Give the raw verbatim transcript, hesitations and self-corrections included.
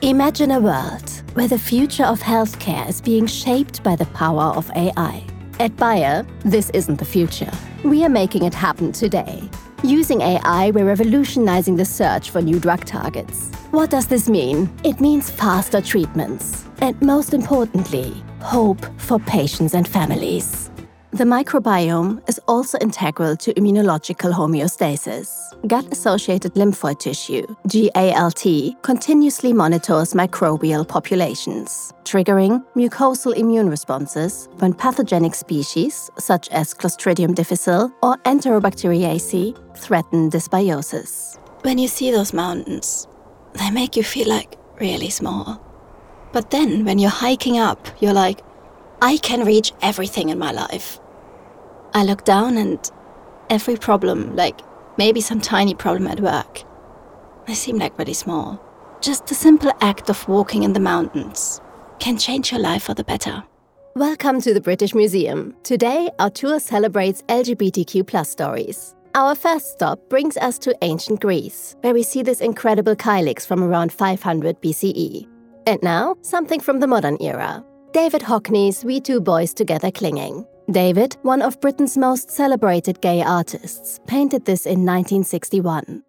Imagine a world where the future of healthcare is being shaped by the power of A I. At Bayer, this isn't the future. We are making it happen today. Using A I, we're revolutionizing the search for new drug targets. What does this mean? It means faster treatments. And most importantly, hope for patients and families. The microbiome is also integral to immunological homeostasis. Gut-associated lymphoid tissue, G A L T, continuously monitors microbial populations, triggering mucosal immune responses when pathogenic species, such as Clostridium difficile or Enterobacteriaceae, threaten dysbiosis. When you see those mountains, they make you feel like really small. But then, when you're hiking up, you're like, I can reach everything in my life. I look down and every problem, like maybe some tiny problem at work, they seem like really small. Just the simple act of walking in the mountains can change your life for the better. Welcome to the British Museum. Today, our tour celebrates L G B T Q plus stories. Our first stop brings us to ancient Greece, where we see this incredible kylix from around five hundred B C E. And now, something from the modern era. David Hockney's We Two Boys Together Clinging. David, one of Britain's most celebrated gay artists, painted this in nineteen sixty-one.